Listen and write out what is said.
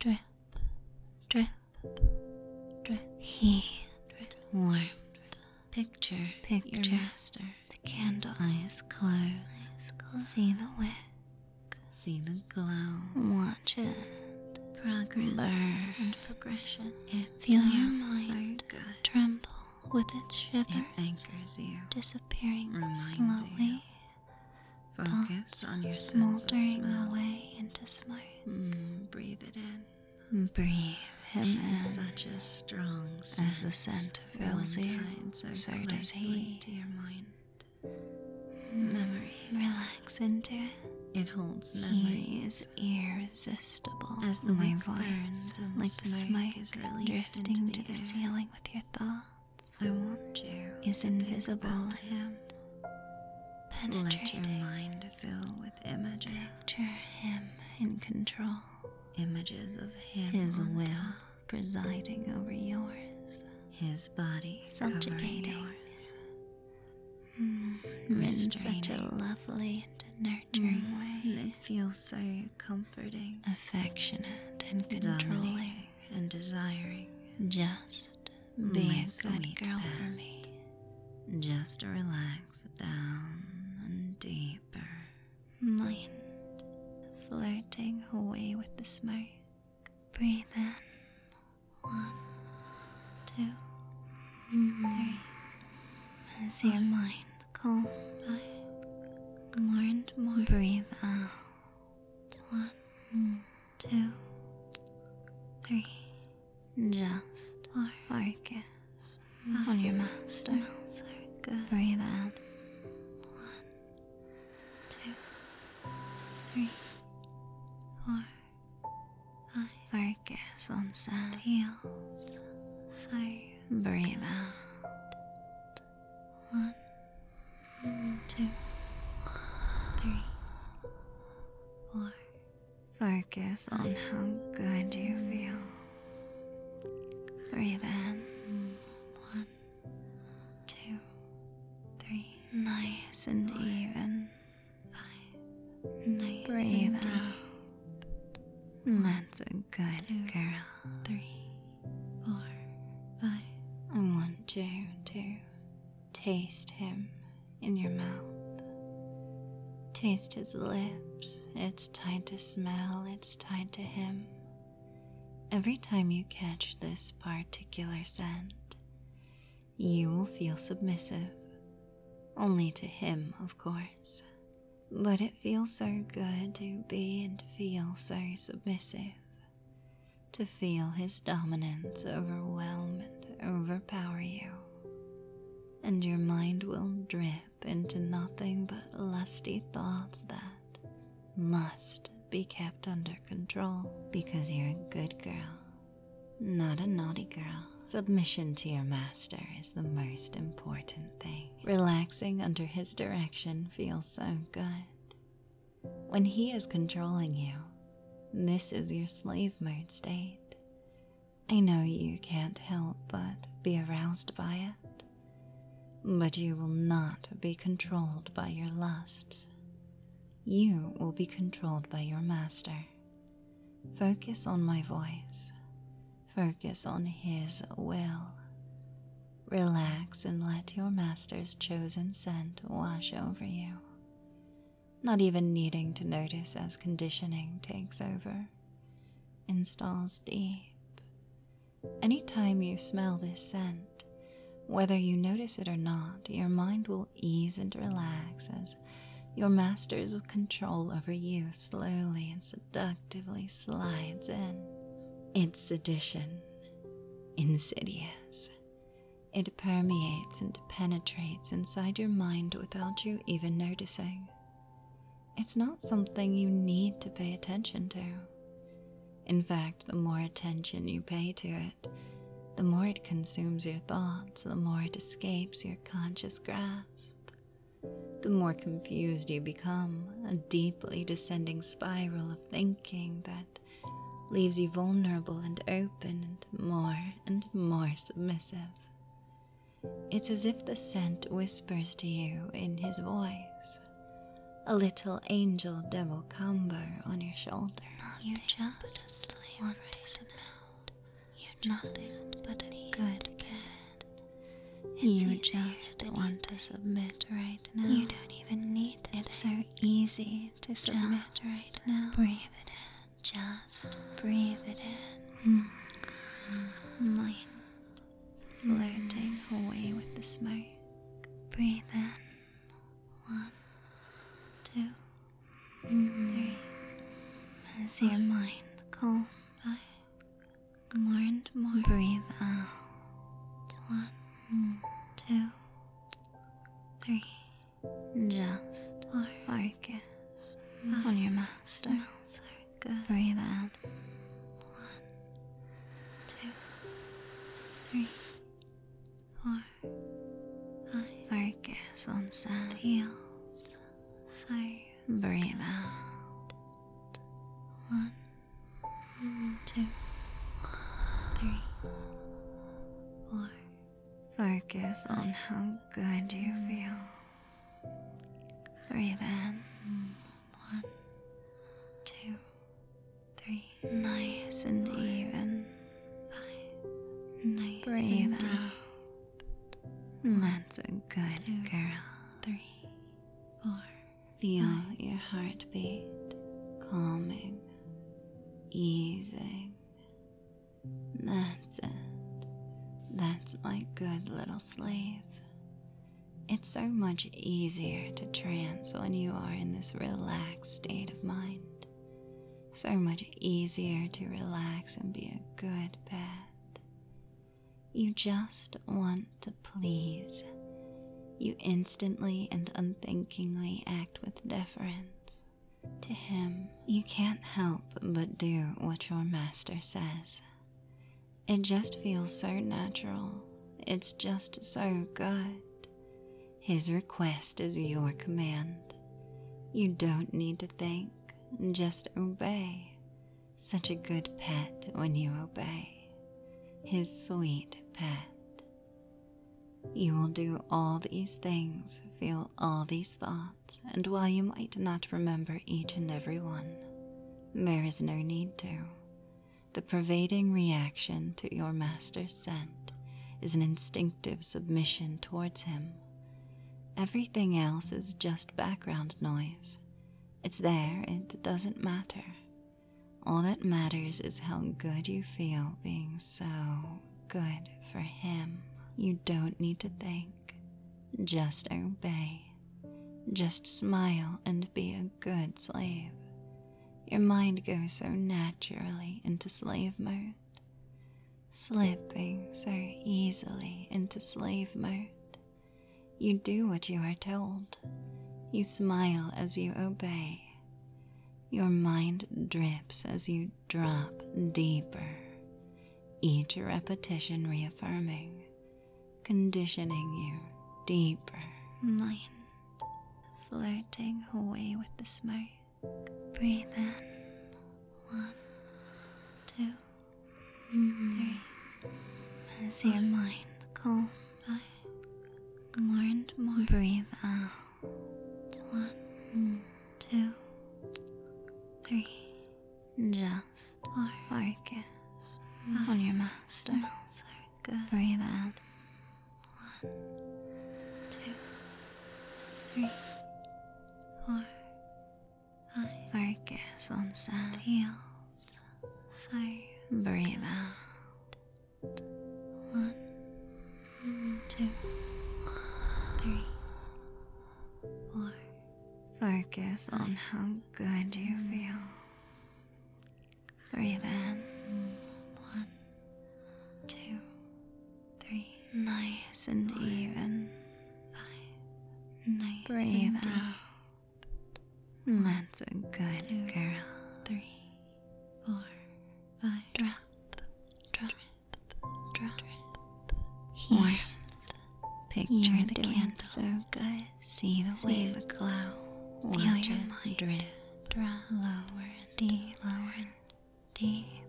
drip, drip, drip. Heat, warmth. Picture your master. The candle. Eyes closed. See the wick. See the glow. Watch it. Progress. Burn. And progression. Feel your mind tremble with its shivers. It anchors you. Disappearing slowly. You. Focus on your smoldering away into smoke. Breathe it in. Breathe him in. Such a strong scent. As the scent fills you, so does he. To your mind. Memory. Relax into it. It holds memory. He is irresistible. As the wick burns and like the smoke is released drifting to the ceiling with your thoughts. I want you. Is invisible to him. Let your mind fill with images. Picture him in control. Images of him. His will presiding over yours. His body subjugating yours. In such a lovely and nurturing way. It feels so comforting. Affectionate and controlling. And desiring. Just be a good girl for me. Just relax down and deeper. Mind flirting away with the smoke. Breathe in. 1, 2, 3. As your mind calms, more and more. Breathe out. 1, 2, 3. Just focus on your master. So good. Breathe in. 1, 2, 3, 4, 5. Focus on sound. Feels so. Breathe out. 1, 2, 3, 4. Focus on how good you feel. Breathe in. 1, 2, 3. Nice and even. 5. Nice. Breathe out. That's a good girl. 3, 4, 5. I want you to taste him in your mouth. Taste his lips. It's tied to smell. It's tied to him. Every time you catch this particular scent, you will feel submissive. Only to him, of course. But it feels so good to be and feel so submissive. To feel his dominance overwhelm and overpower you. And your mind will drip into nothing but lusty thoughts that must be kept under control because you're a good girl, not a naughty girl. Submission to your master is the most important thing. Relaxing under his direction feels so good. When he is controlling you, this is your slave mode state. I know you can't help but be aroused by it, but you will not be controlled by your lusts. You will be controlled by your master. Focus on my voice. Focus on his will. Relax and let your master's chosen scent wash over you. Not even needing to notice as conditioning takes over, installs deep. Anytime you smell this scent, whether you notice it or not, your mind will ease and relax as your master's control over you slowly and seductively slides in. It's sedition, insidious. It permeates and penetrates inside your mind without you even noticing. It's not something you need to pay attention to. In fact, the more attention you pay to it, the more it consumes your thoughts, the more it escapes your conscious grasp. The more confused you become, a deeply descending spiral of thinking that leaves you vulnerable and open and more submissive. It's as if the scent whispers to you in his voice, a little angel-devil combo on your shoulder. You just sleep. want to know you're nothing but a good bed. You just want to submit right now. You don't even need to. It's so easy to submit right now. Breathe it in. Just breathe it in. Mind floating away with the smoke. Breathe in. 1, 2, 3. As your mind calms, more and more. Breathe out. 1, 2, 3. Just focus on your master. So good. Breathe out. 1, 2, 3, 4, 5. Focus on sound. Feels so. Breathe out. 1, 2, 3, 4. Focus on how good you feel. Breathe in. 1, 2, 3. Nice and even. 5. Nice. Breathe out. That's a good girl. 3, 4. Feel your heartbeat calming, easing. That's it. That's my good little slave. It's so much easier to trance when you are in this relaxed state of mind. So much easier to relax and be a good pet. You just want to please. You instantly and unthinkingly act with deference. To him, you can't help but do what your master says. It just feels so natural. It's just so good. His request is your command. You don't need to think, just obey. Such a good pet when you obey. His sweet pet. You will do all these things, feel all these thoughts, and while you might not remember each and every one, there is no need to. The pervading reaction to your master's scent is an instinctive submission towards him. Everything else is just background noise. It's there, it doesn't matter. All that matters is how good you feel being so good for him. You don't need to think. Just obey. Just smile and be a good slave. Your mind goes so naturally into slave mode, slipping so easily into slave mode. You do what you are told. You smile as you obey. Your mind drips as you drop deeper, each repetition reaffirming, conditioning you deeper. Mind floating away with the smoke. Breathe in. 1, 2, 3. As your mind calms, more and more. Breathe out. 1, 2, 3. Just focus on your master. So good. Breathe out. 1, 2, 3, 4, 5. Focus on sound. Feels so. Breathe out. 1, 2, 3, 4. Focus on how good you feel. Breathe in. 1, 2, 3. Nice and even. 5. Nice. Breathe out. That's a good girl. 3, 4, 5. Drop, drop, drop. Warmth. Picture the candle. So good. See the way the glow. Feel your mind drip, drop lower and deep, lower and deep.